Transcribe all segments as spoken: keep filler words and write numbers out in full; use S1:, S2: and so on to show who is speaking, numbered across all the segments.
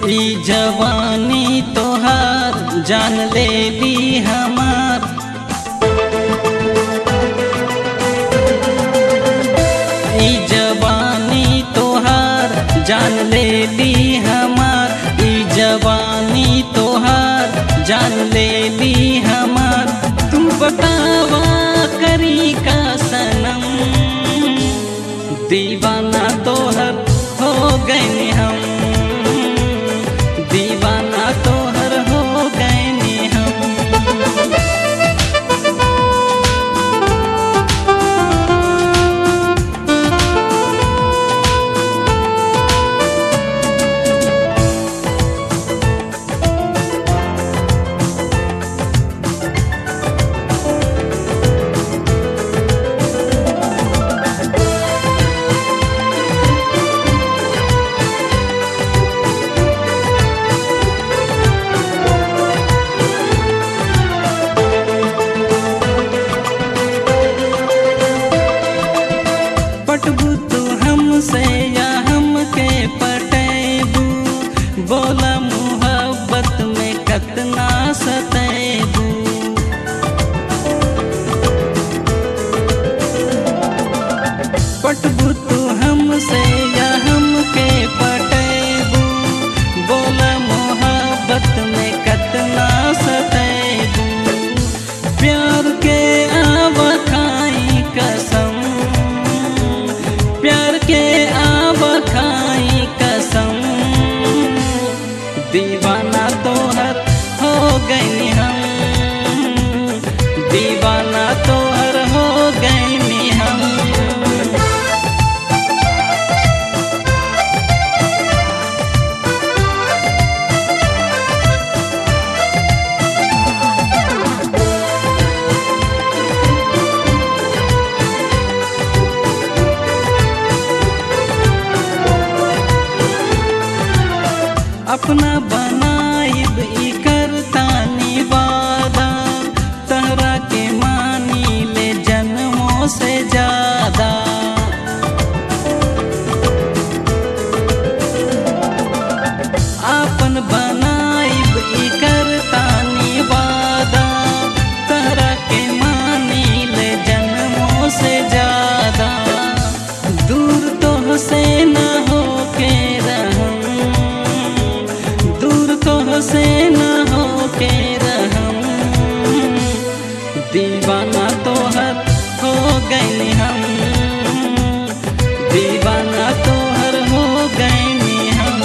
S1: ई जवानी तोहार जान ले ली हमार। ई जवानी तोहार जान ले ली हमार। ई जवानी तोहार जान ले ली हमार। तू बतावा करी का सनम, दीवाना तोहर हो गए हम। दीवाना तोहर हो गए हम। पटबू तू हमसे या हमके पटेबू, बोला मोहब्बत में कतना सतेबू। पटबू तू हमसे या हमके पटेबू, बोला मोहब्बत में कतना सतेबू। प्यार के आवा खाई कसम, प्यार के आब खाई कसम। दीवाना तोहर हो गए हम। दीवाना तोहर हो गए हम। अपना बनाइब ई करतानी वादा, तहरा के मानी ले जन्मों से ज्यादा। आपन बनाइब ई करतानी वादा, तहरा के मानी ले जन्मों से ज्यादा। दूर तो से न हो के रहूं, से न हो के रहम। दीवाना तोहर हो गए हम। दीवाना तोहर हो गए हम।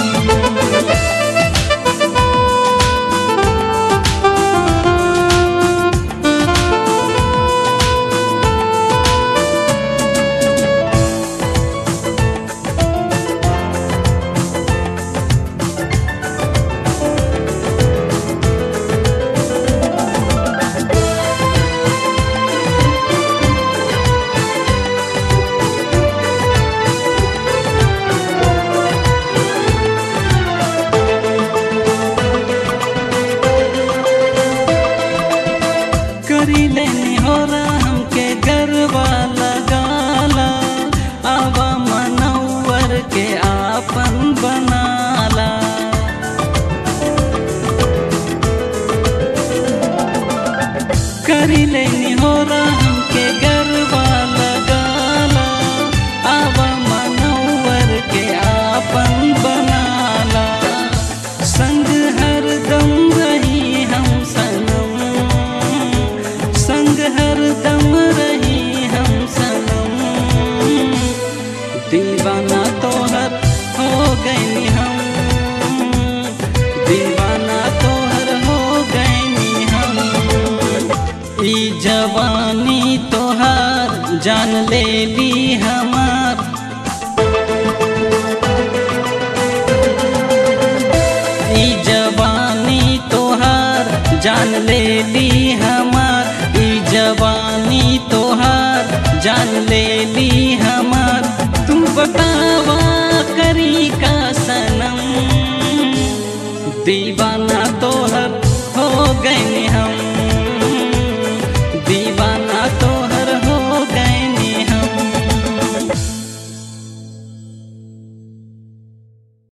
S1: करी लेनी हो हमके गरबा लगाला, आवा मनौवर के आपन बनाला। करी लेनी हो हमके गरबा लगाला, आवा मनौवर के आपन बनाला। संग हरदम रही हम सनम, संग हरदम रही हम सनम। दीवाना तोहर हो गए हम। दीवाना तोहर हो गए हम। ई जवानी तोहार जान ले ली हमार। ई जवानी तोहार जान ले ली हमार। ई जवानी तोहार जान ले ली हमार। तू बतावा करी का सनम, दीवाना